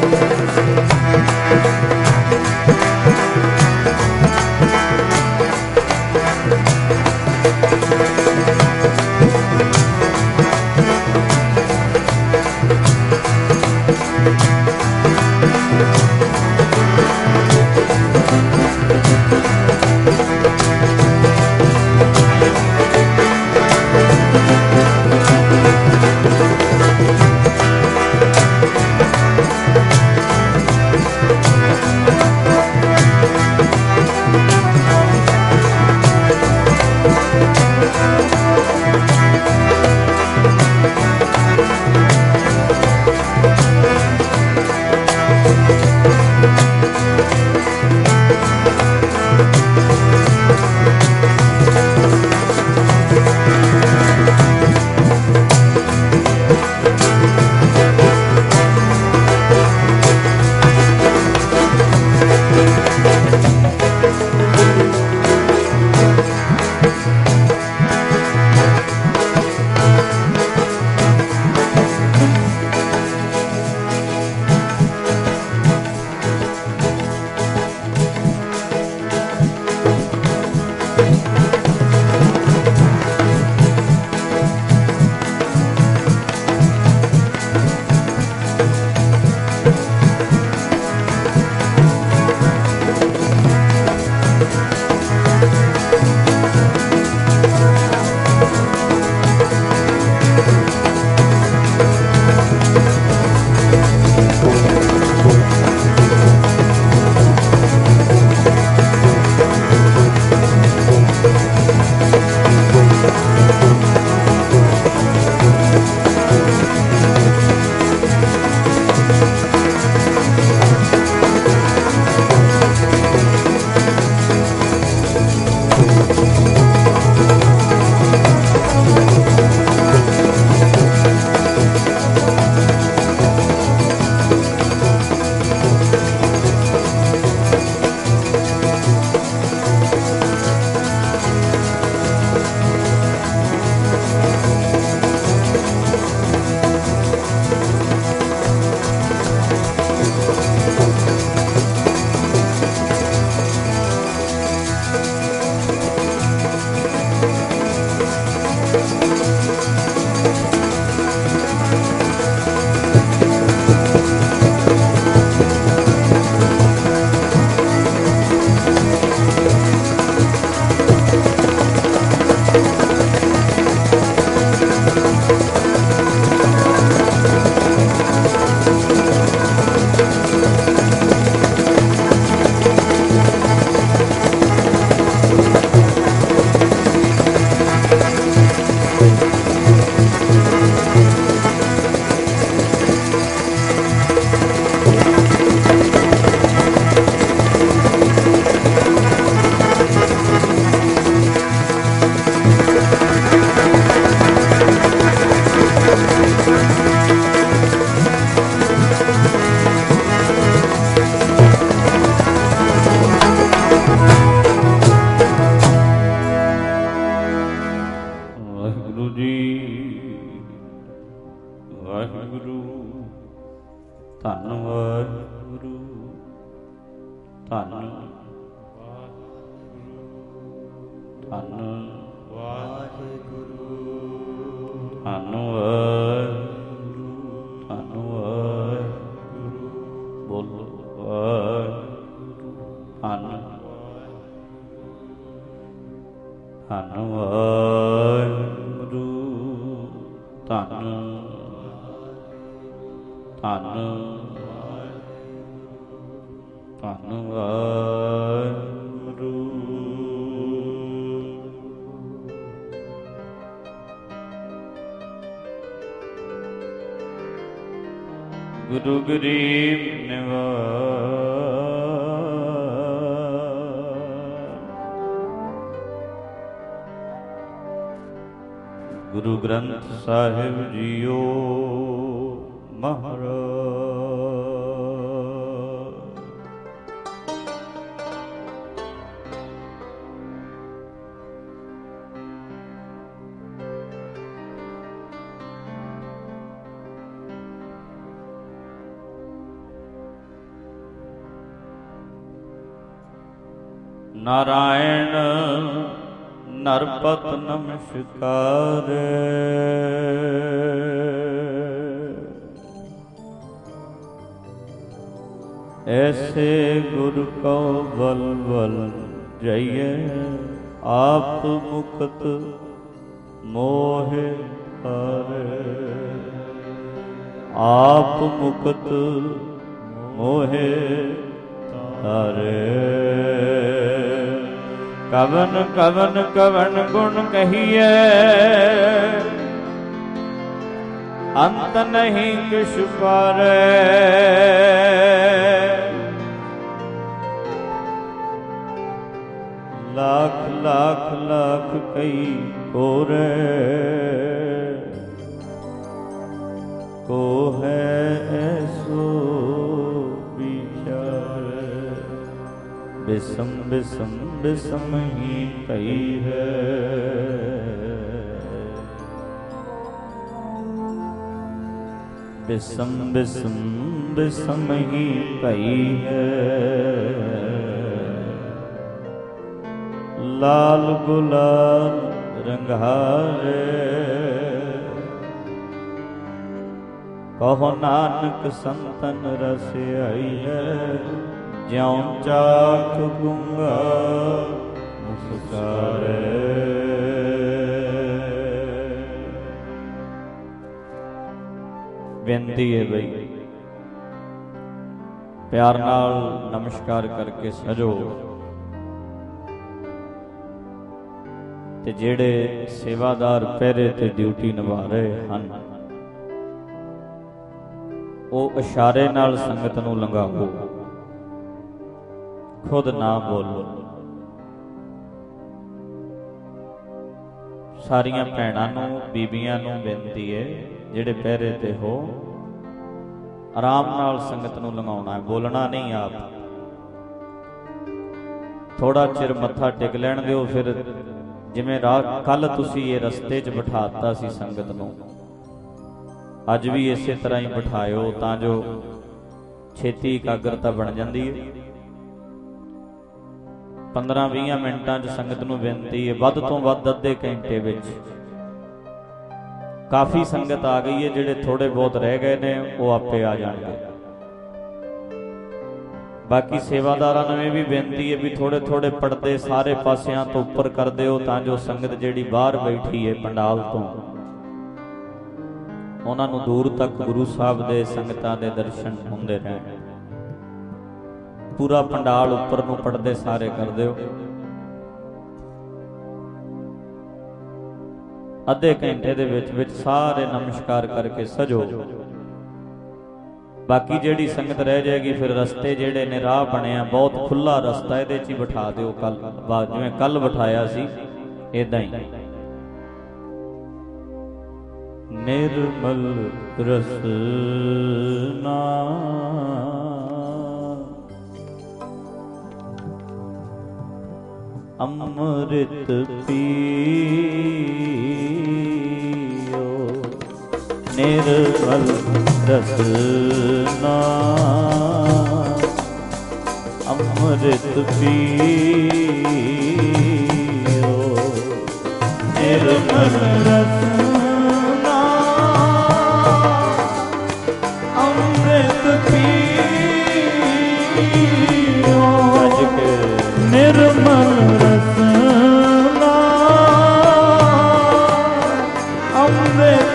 ਗੁਰੂ ਗਰੀਬ ਨਿਵਾਜ ਗੁਰੂ ਗ੍ਰੰਥ ਸਾਹਿਬ ਜੀਓ ਮਹਾਰਾਜ। ਨਾਰਾਇਣ ਨਰਪਤ ਨਮਸਕਾਰ। ਐਸੇ ਗੁਰ ਕਉ ਬਲ ਬਲ ਜਾਈਏ, ਆਪ ਮੁਕਤ ਮੋਹਿ ਹਾਰੇ। ਆਪ ਮੁਕਤ ਮੋਹਿ ਹਾਰੇ। ਕਵਨ ਕਵਨ ਕਵਨ ਗੁਣ ਕਹੀਏ, ਅੰਤ ਨਹੀਂ ਕਿਛੁ ਪਾਰੇ। ਲਾਖ ਲਾਖ ਲਾਖ ਕਈ ਕੋਰੇ, ਕੋ ਹੈ ਐਸੋ ਵਿਚਾਰੇ। ਬਿਸਮ ਬਿਸਮ ਬਿਸਮ ਹੀ ਪਈ ਹੈ, ਬਿਸਮ ਬਿਸਮ ਬਿਸਮ ਹੀ ਪਈ ਹੈ। ਲਾਲ ਗੁਲਾਲ ਰੰਗਾਰੇ, ਕਹੋ ਨਾਨਕ ਸੰਤਨ ਰਸ ਆਈ ਹੈ। ਜਿਉ ਚਾਖ ਗੂੰਗਾ ਮੁਸਕਾਰੇ। ਬੇਨਤੀ ਹੈ ਬਈ, ਪਿਆਰ ਨਾਲ ਨਮਸਕਾਰ ਕਰਕੇ ਸਜੋ। ਤੇ ਜਿਹੜੇ ਸੇਵਾਦਾਰ ਪਹਿਰੇ ਤੇ ਡਿਊਟੀ ਨਿਭਾ ਰਹੇ ਹਨ, ਉਹ ਇਸ਼ਾਰੇ ਨਾਲ ਸੰਗਤ ਨੂੰ ਲੰਘਾਓ, ਖੁਦ ਨਾ ਬੋਲੋ। ਸਾਰੀਆਂ ਭੈਣਾਂ ਨੂੰ, ਬੀਬੀਆਂ ਨੂੰ ਬੇਨਤੀ ਹੈ, ਜਿਹੜੇ ਪਹਿਰੇ ਤੇ ਹੋ, ਆਰਾਮ ਨਾਲ ਸੰਗਤ ਨੂੰ ਲੰਘਾਉਣਾ ਹੈ, ਬੋਲਣਾ ਨਹੀਂ। ਆਪ ਥੋੜਾ ਚਿਰ ਮੱਥਾ ਟੇਕ ਲੈਣ ਦਿਓ। ਫਿਰ ਜਿਵੇਂ ਕੱਲ ਤੁਸੀਂ ਇਹ ਰਸਤੇ 'ਚ ਬਿਠਾਤਾ ਸੀ ਸੰਗਤ ਨੂੰ, ਅੱਜ ਵੀ ਇਸੇ ਤਰ੍ਹਾਂ ਹੀ ਬਿਠਾਇਓ, ਤਾਂ ਜੋ ਛੇਤੀ ਇਕਾਗਰਤਾ ਬਣ ਜਾਂਦੀ ਹੈ। 15-20 ਮਿੰਟਾਂ 'ਚ ਸੰਗਤ ਨੂੰ ਬੇਨਤੀ ਹੈ, ਵੱਧ ਤੋਂ ਵੱਧ ਅੱਧੇ ਘੰਟੇ ਵਿੱਚ। ਕਾਫੀ ਸੰਗਤ ਆ ਗਈ ਹੈ, ਜਿਹੜੇ ਥੋੜੇ ਬਹੁਤ ਰਹਿ ਗਏ ਨੇ ਉਹ ਆਪੇ ਆ ਜਾਣਗੇ। ਬਾਕੀ ਸੇਵਾਦਾਰਾਂ ਨੂੰ ਵੀ ਬੇਨਤੀ ਹੈ ਵੀ ਥੋੜੇ ਥੋੜੇ ਪਰਦੇ ਸਾਰੇ ਪਾਸਿਆਂ ਤੋਂ ਉੱਪਰ ਕਰ ਦਿਓ, ਤਾਂ ਜੋ ਸੰਗਤ ਜਿਹੜੀ ਬਾਹਰ ਬੈਠੀ ਹੈ ਪੰਡਾਲ ਤੋਂ, ਉਹਨਾਂ ਨੂੰ ਦੂਰ ਤੱਕ ਗੁਰੂ ਸਾਹਿਬ ਦੇ ਸੰਗਤਾਂ ਦੇ ਦਰਸ਼ਨ ਹੁੰਦੇ ਰਹਿਣ। ਪੂਰਾ ਪੰਡਾਲ ਉੱਪਰ ਨੂੰ ਪਰਦੇ ਸਾਰੇ ਕਰ ਦਿਓ। ਅੱਧੇ ਘੰਟੇ ਦੇ ਵਿੱਚ ਵਿੱਚ ਸਾਰੇ ਨਮਸਕਾਰ ਕਰਕੇ ਸਜੋ। ਬਾਕੀ ਜਿਹੜੀ ਸੰਗਤ ਰਹਿ ਜਾਏਗੀ, ਫਿਰ ਰਸਤੇ ਜਿਹੜੇ ਨੇ, ਰਾਹ ਬਣਿਆ ਬਹੁਤ ਖੁੱਲਾ ਰਸਤਾ, ਇਹਦੇ 'ਚ ਹੀ ਬਿਠਾ ਦਿਓ। ਜਿਵੇਂ ਕੱਲ ਬਿਠਾਇਆ ਸੀ ਏਦਾਂ ਹੀ। ਨਿਰਮਲ ਰਸਨਾ ਅੰਮ੍ਰਿਤ ਪੀਓ। ਨਿਰਮਲ ਰਸਨਾ ਅੰਮ੍ਰਿਤ ਪੀਓ। ਨਿਰਮਲ ਰਸਨਾ ਅੰਮ੍ਰਿਤ ਪੀਓ। ਨਿਰਮਲ ਰਸਨਾ ਅੰਮ੍ਰਿਤ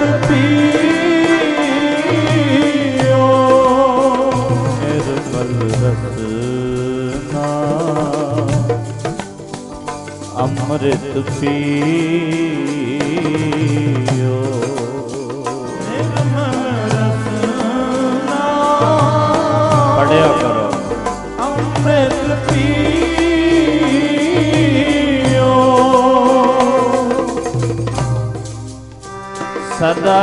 ਪੀਓ। ਨਿਰਮਲ ਰਸਨਾ ਅੰਮ੍ਰਿਤ ਪੀਓ। ਨਿਰਮਲ ਰਸਨਾ ਪੜਿਆ ਕਰੋ। ਅੰਮ੍ਰਿਤ ਪੀਓ। ਸਦਾ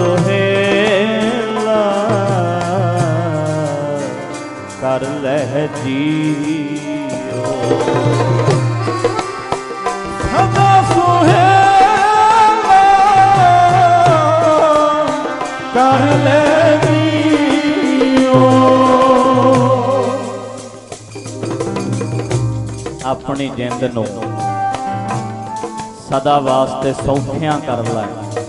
ਸੁਹੇਲਾ ਕਰ ਲੈ ਜੀਓ। ਸਦਾ ਸੁਹੇਲਾ ਕਰ ਲੈ ਜੀਓ। अपनी जिंद नूं सदा वास्ते सौखियां कर लै।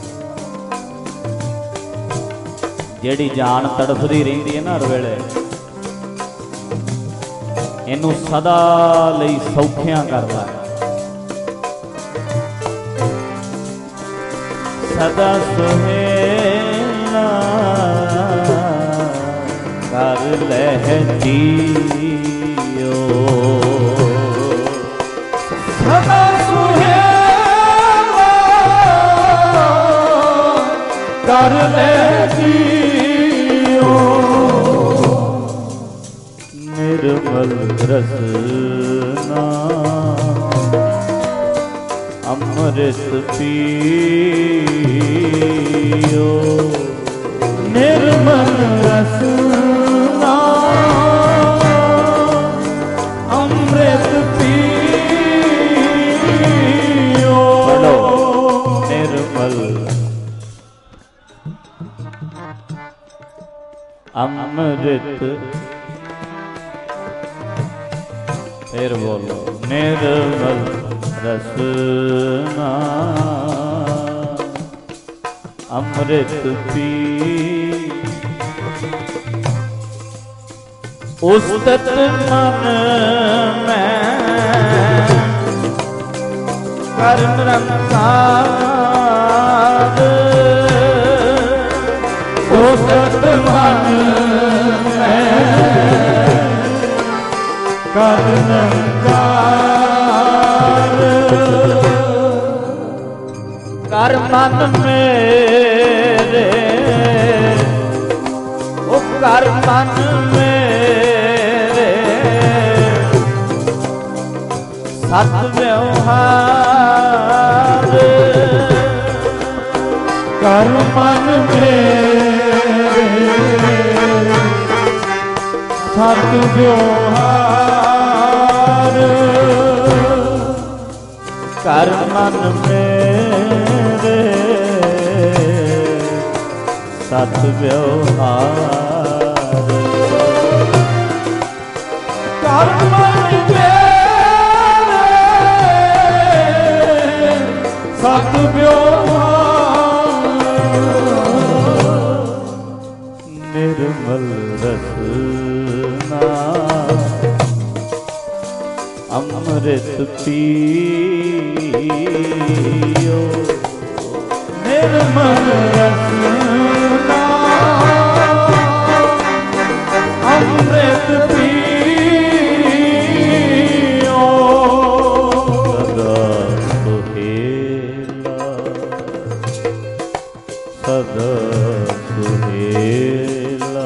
जिहड़ी जान तड़फदी रहिंदी है ना हर वेले, इनू सदा लई सौखियां कर लै। सदा सुहेला कर लै जियो, सदा सुहेला कर लै जियो। निर्मल रसना अमृत पियो, निर्मल रसना अमृत पियो। पढ़ो निर्मल अमृत, फिर बोलो निर्मल रसना अमृत पी। उस्तत मन में कर निरंकार, उस्तत मन में कर निरंकार। कर मन मेरे ओ कर मन मेरे सत व्यवहार। कर मन मेरे सत व्यवहार। कर मन मेरे सत व्यवहार। कर मन मेरे सत व्यवहार। निर्मल रसना अमृत पियो, निर्मल रसना अमृत पियो। सदा सुहेला सदा सुहेला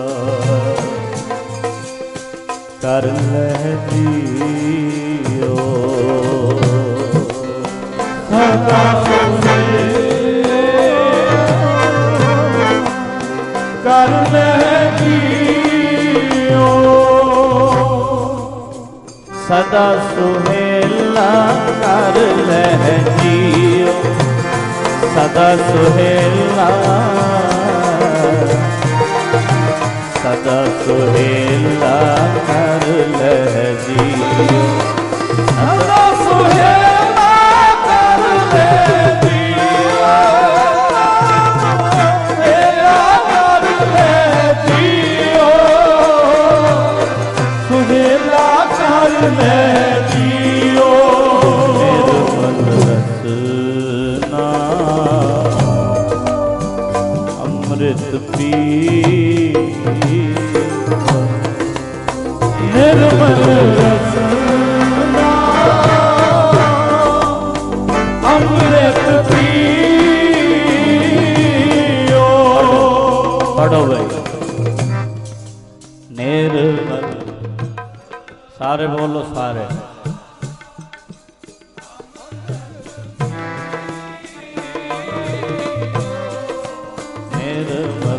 कर लै जियो, सदा कर लै जियो। सदा सुहेला कर लै जियो, सदा सुहेला सदा सुहेला कर लै जियो, सदा सुहेला कर लै जियो, सुहेला कर लै जियो, सुहेला कर लै जियो। निर्मल रसना अमृत पी, निर्मल रसना अमृत पियो। पढ़ो भाई निर्मल, सारे बोलो सारे। निर्मल